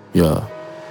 Yeah,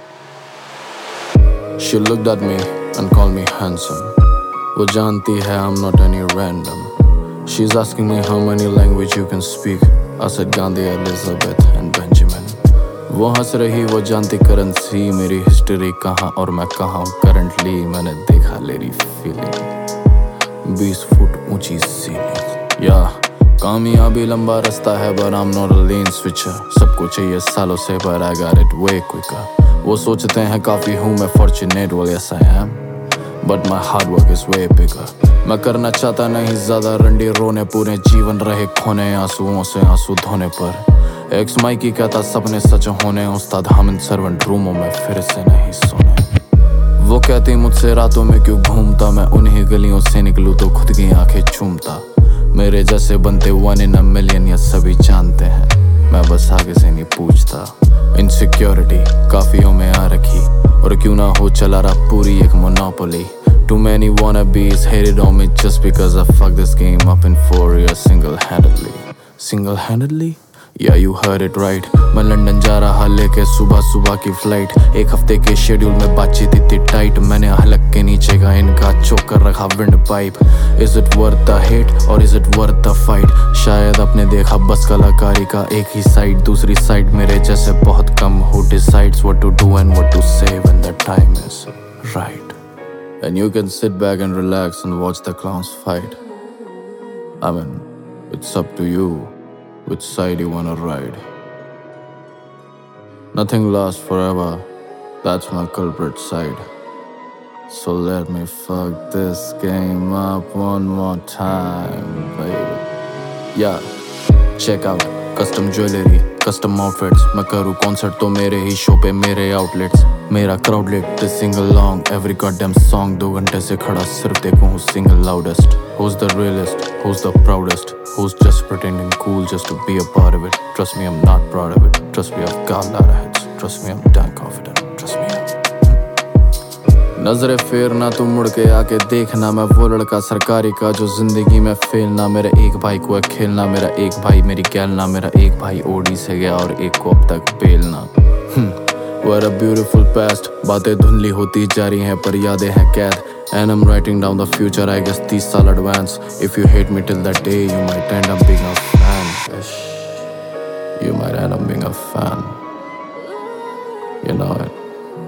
she looked at me and called me handsome. वो जानती है I'm not any random. She's asking me how many language you can speak. I said Gandhi, Elizabeth and Benjamin. वो हंस रही, वो जानती currency मेरी history कहाँ और मैं कहाँ हूँ करंटली. मैंने देखा लेरी फीलिंग 20 फुट ऊंची सीलिंग. या कामयाबी लंबा रास्ता है but I'm not a lane switcher. सबको चाहिए सालों से but I got it way quicker. वो सोचते हैं काफी हूँ मैं fortunate, well yes I am, but my hard work is way bigger. मैं करना चाहता नहीं ज्यादा रंडी रोने, पूरे जीवन रहे खोने आंसुओं से आंसू धोने पर. एक्स माइकी कहता सपने सच होने, उस्ताद हामिद सर्वेंट रूमों में फिर से नहीं सोने. वो कहती मुझसे रातों में क्यों घूमता, मैं उन्हीं गलियों से निकलूं तो खुद की आंखें चूमता. मेरे जैसे बनते 1 in a million, ये सभी जानते हैं, मैं बस आगे से नहीं पूछता. इनसिक्योरिटी काफियों में आ रखी, और क्यों ना हो चला रहा पूरी एक monopoly. Too many wannabes hated on me just because I fucked this game up in 4 years single-handedly. Single-handedly? Yeah, you heard it right. मैं लंदन जा रहा लेके सुबह सुबह की फ्लाइट. एक हफ्ते के शेड्यूल में बातचीत इतनी टाइट, मैंने हलक के नीचे का इनका चौक कर रखा windpipe. Is it worth the hate or is it worth the fight? शायद आपने देखा बस कलाकारी का एक ही साइड, दूसरी साइड मेरे जैसे बहुत कम. Who decides what to do and what to say when the time is right? And you can sit back and relax and watch the clowns fight. I mean, it's up to you which side you wanna ride. Nothing lasts forever, that's my culprit side. So let me fuck this game up one more time, baby. Yeah, check out custom jewelry, custom outfits. मैं करूँ concert तो मेरे ही show पे मेरे outlets. मेरा crowdlet, they sing along every goddamn song. 2 घंटे से खड़ा सिर्फ देखूँ who's single loudest. Who's the realest, who's the proudest, who's just pretending cool just to be a part of it. Trust me, I'm not proud of it. Trust me, I've got a lot of hits. Trust me, I'm damn confident. Trust me, नजरे फेरना तू मुड़ के आके देखना, मैं वो लड़का सरकारी का जो जिंदगी में फेलना. मेरे एक भाई को है खेलना, मेरा एक भाई मेरी गैलना. मेरा एक भाई ओडी से गया और एक को अब तक बेलना. What a beautiful past. बातें धुंधली होती जा रही हैं पर यादें हैं कैद. And I'm writing down the future, I guess 30 साल advance. If you hate me till that day, you might end up being a fan. Ish. You might end up being a fan. You know it.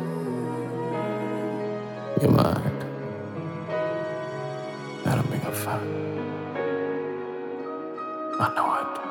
You might end up being a fan. I know it.